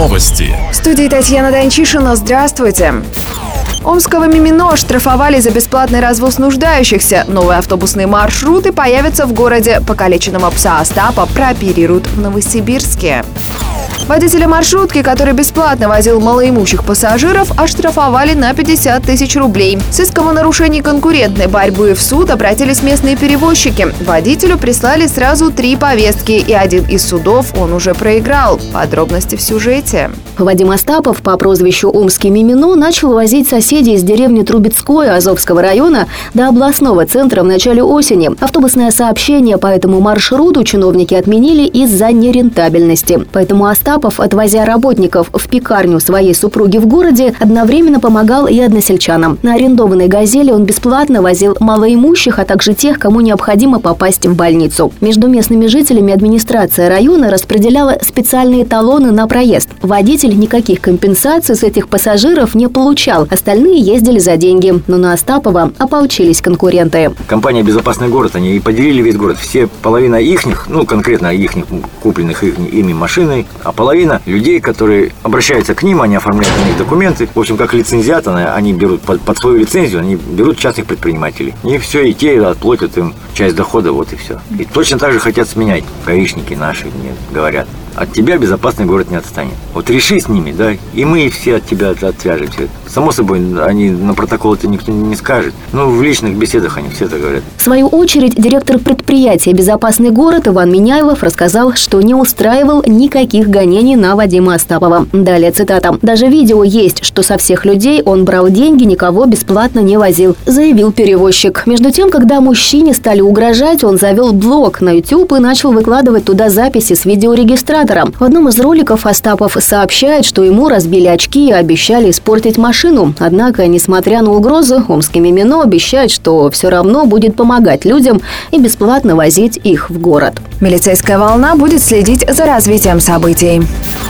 Новости. В студии Татьяна Данчишина. Здравствуйте. Омского Мимино штрафовали за бесплатный развоз нуждающихся. Новые автобусные маршруты появятся в городе. Покалеченного пса Остапа прооперируют в Новосибирске. Водителя маршрутки, который бесплатно возил малоимущих пассажиров, оштрафовали на 50 тысяч рублей. С иском о нарушении конкурентной борьбы в суд обратились местные перевозчики. Водителю прислали сразу 3 повестки, и один из судов он уже проиграл. Подробности в сюжете. Вадим Остапов по прозвищу Омский Мимино начал возить соседей из деревни Трубецкое Азовского района до областного центра в начале осени. Автобусное сообщение по этому маршруту чиновники отменили из-за нерентабельности. Поэтому Остапов, отвозя работников в пекарню своей супруги в городе, одновременно помогал и односельчанам. На арендованной «Газели» он бесплатно возил малоимущих, а также тех, кому необходимо попасть в больницу. Между местными жителями администрация района распределяла специальные талоны на проезд. Водитель никаких компенсаций с этих пассажиров не получал. Остальные ездили за деньги. Но на Остапова ополчились конкуренты. Компания «Безопасный город», они подделили весь город. Все половина ихних, конкретно ихних, купленных ими машиной, а половина людей, которые обращаются к ним, они оформляют на них документы. В общем, как лицензиат, они берут под свою лицензию, они берут частных предпринимателей. И все, и те отплатят им часть дохода, вот и все. И точно так же хотят сменять. Гаишники наши мне говорят: от тебя безопасный город не отстанет. Вот реши с ними, да, и мы все от тебя отвяжемся. Само собой, они на протокол это никто не скажет. Но в личных беседах они все это говорят. В свою очередь, директор предприятия «Безопасный город» Иван Миняйлов рассказал, что не устраивал никаких гонений на Вадима Остапова. Далее цитата. «Даже видео есть, что со всех людей он брал деньги, никого бесплатно не возил», заявил перевозчик. Между тем, когда мужчине стали угрожать, он завел блог на YouTube и начал выкладывать туда записи с видеорегистратора. В одном из роликов Остапов сообщает, что ему разбили очки и обещали испортить машину. Однако, несмотря на угрозы, Омский Мимино обещает, что все равно будет помогать людям и бесплатно возить их в город. Милицейская волна будет следить за развитием событий.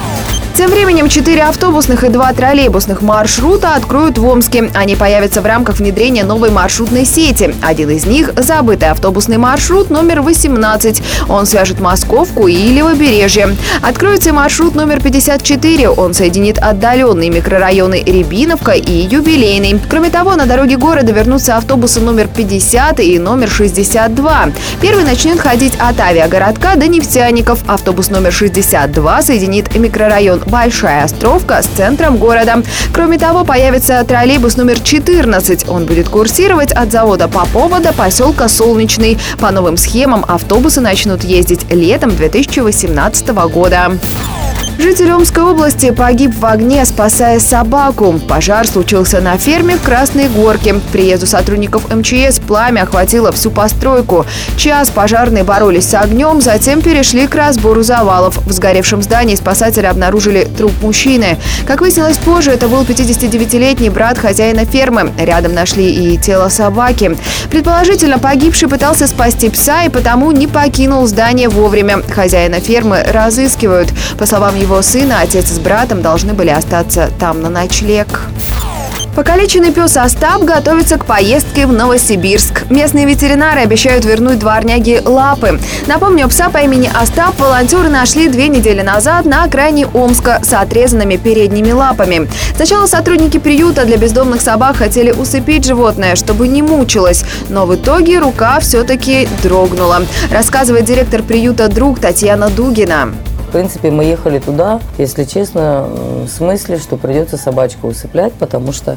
Тем временем 4 автобусных и 2 троллейбусных маршрута откроют в Омске. Они появятся в рамках внедрения новой маршрутной сети. Один из них – забытый автобусный маршрут номер 18. Он свяжет Московку и Левобережье. Откроется маршрут номер 54. Он соединит отдаленные микрорайоны Рябиновка и Юбилейный. Кроме того, на дороге города вернутся автобусы номер 50 и номер 62. Первый начнет ходить от авиагородка до Нефтяников. Автобус номер 62 соединит микрорайон Большая Островка с центром города. Кроме того, появится троллейбус номер 14. Он будет курсировать от завода Попова до поселка Солнечный. По новым схемам автобусы начнут ездить летом 2018 года. Житель Омской области погиб в огне, спасая собаку. Пожар случился на ферме в Красной Горке. К приезду сотрудников МЧС пламя охватило всю постройку. Час пожарные боролись с огнем, затем перешли к разбору завалов. В сгоревшем здании спасатели обнаружили труп мужчины. Как выяснилось позже, это был 59-летний брат хозяина фермы. Рядом нашли и тело собаки. Предположительно, погибший пытался спасти пса и потому не покинул здание вовремя. Хозяина фермы разыскивают. По словам его сына, отец с братом должны были остаться там на ночлег. Покалеченный пес Остап готовится к поездке в Новосибирск. Местные ветеринары обещают вернуть дворняге лапы. Напомню, пса по имени Остап волонтеры нашли 2 недели назад на окраине Омска с отрезанными передними лапами. Сначала сотрудники приюта для бездомных собак хотели усыпить животное, чтобы не мучилось. Но в итоге рука все-таки дрогнула, рассказывает директор приюта «Друг» Татьяна Дугина. В принципе, мы ехали туда, если честно, в смысле, что придется собачку усыплять, потому что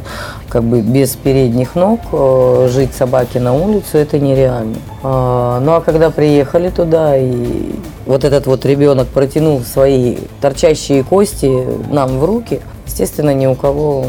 без передних ног жить собаке на улицу – это нереально. Ну а когда приехали туда, и вот этот вот ребенок протянул свои торчащие кости нам в руки, естественно, ни у кого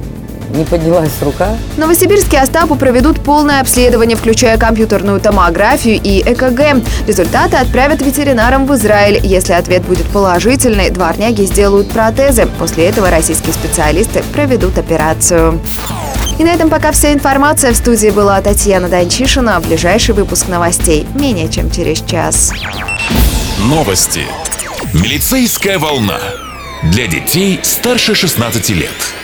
не поднялась рука. В Новосибирске Остапу проведут полное обследование, включая компьютерную томографию и ЭКГ. Результаты отправят ветеринарам в Израиль. Если ответ будет положительный, дворняги сделают протезы. После этого российские специалисты проведут операцию. И на этом пока вся информация. В студии была Татьяна Данчишина. Ближайший выпуск новостей менее чем через час. Новости. Милицейская волна. Для детей старше 16 лет.